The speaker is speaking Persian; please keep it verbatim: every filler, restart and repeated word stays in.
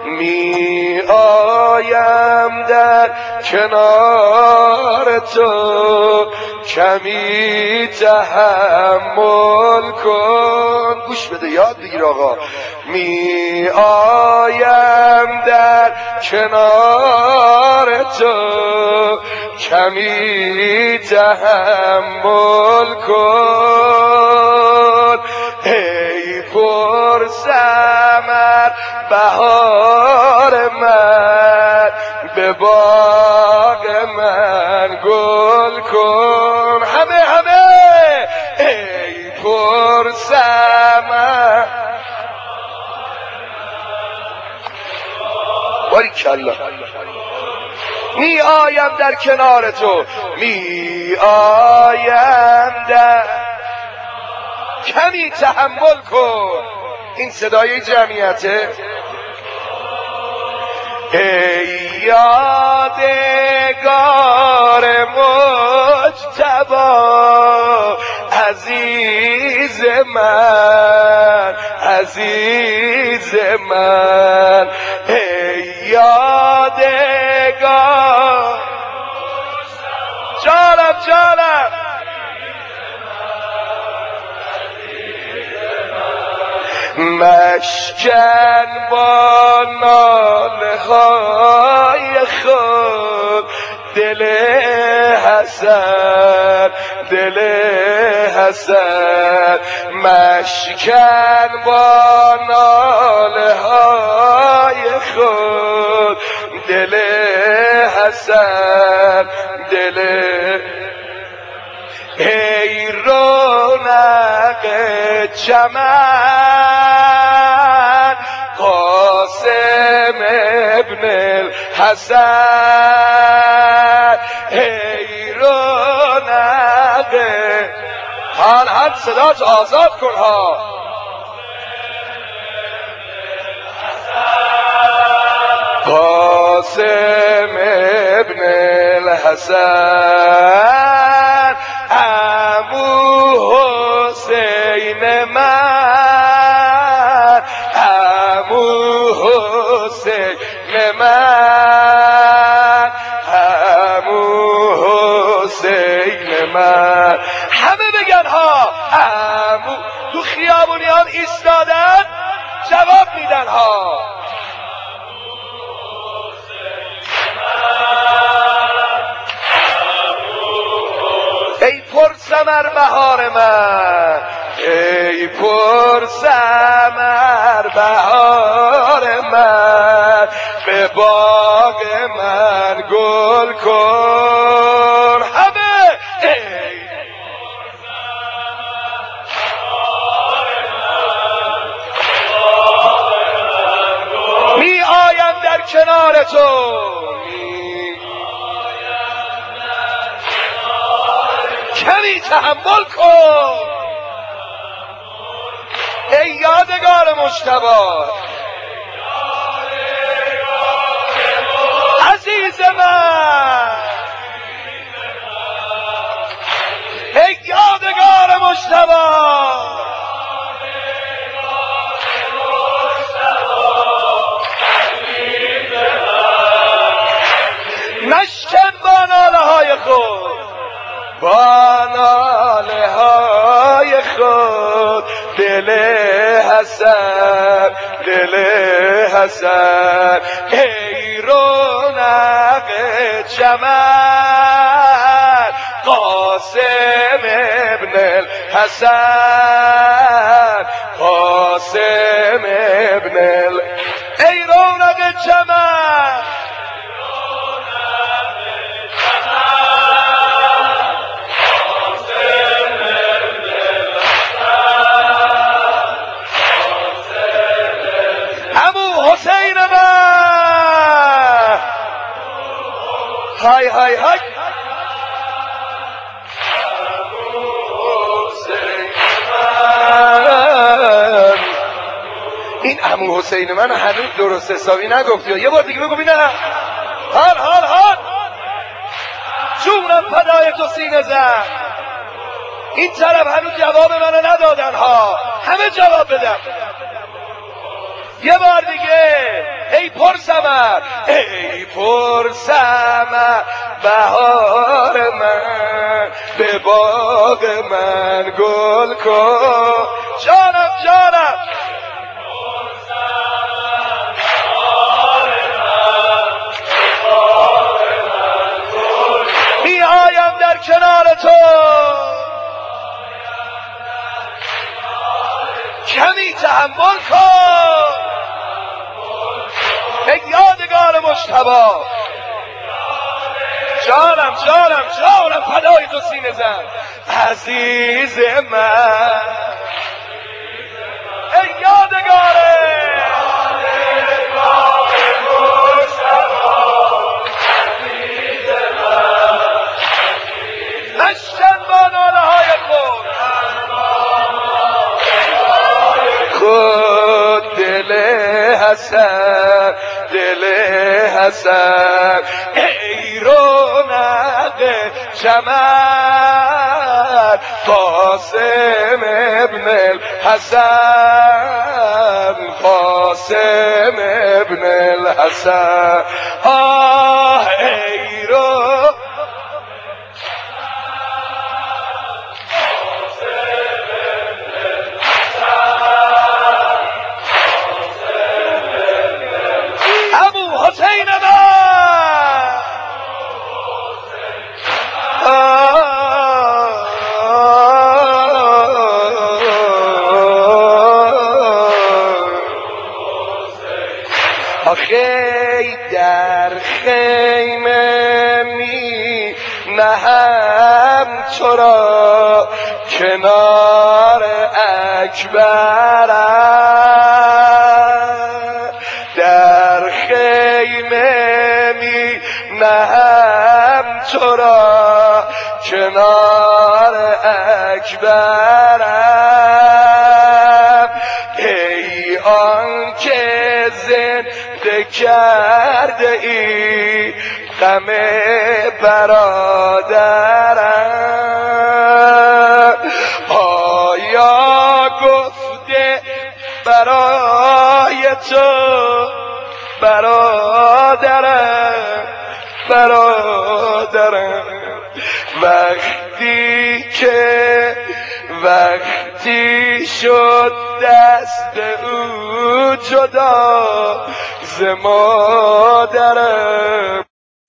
می آیم در کنار تو کمی تحمل کن. گوش بده یاد بگیر آقا. می آیم در کنار تو کمی تحمل کن. ای پر ثمر بهار من به باغ من گل کن. همه همه ای پر ثمر. باریکالله. می آیم در کنار تو می آیم در کمی تحمل کن. این صدای جمعیته. ای یادگار مجتبی عزیز من عزیز من. ای یادگار جانم جانم مشکن با ناله های خود دل حسن دل حسن. مشکن با ناله های خود دل حسن دل. ای رونق چمن قاسم ابن الحسن. ای رونق حال حال صدات آزاد کن ها. قاسم ابن الحسن عمو حسین من عمو حسین من عمو حسین من. همه بگن ها عمو. تو خیابونیان ایستادن جواب میدن ها. ای پر ثمر بهار من ای پر ثمر بهار من به باغ من گل کن. همه ای می آیم در کنار تو کمی تحمل کن. ای یادگار مجتبی عزیز من ای یادگار مجتبی مشکن با ناله های خود با ناله های خود دل حسن دل حسن. ای رونق چمن قاسم ابن الحسن قاسم ابن ال... ای رونق چمن حسین من های های های. این عمو حسین من هنوز درست حسابی نگفتی. یه بار دیگه بگو ببینم. حال حال حال جونم فدای تو سینه زن. این طرف هنوز جواب منو ندادن ها. همه جواب بدم. یه بار دیگه ای سمر ای پر سمر بهار من به باغ من گل کن جانم جانم می آیم در کنار تو کمی تحمل کن ای یادگار مجتبی جانم جانم جانم فدای تو سینه زن عزیز من ای یادگاره مشکن با ناله های خود خود دل حسن دل حسن ای رونق جمل قاسم ابن الحسن قاسم ابن الحسن آه ای رو ابو حسین من آخی در خیمه می نهم تو را کنار اکبرم در خیمه می نهم تو را کنار اکبرم ای آن که زنده کرده ای غم برادرم آیا گفته برای تو برادرم برادرم وقتی که وقتی شد دست او جدا ز مادرم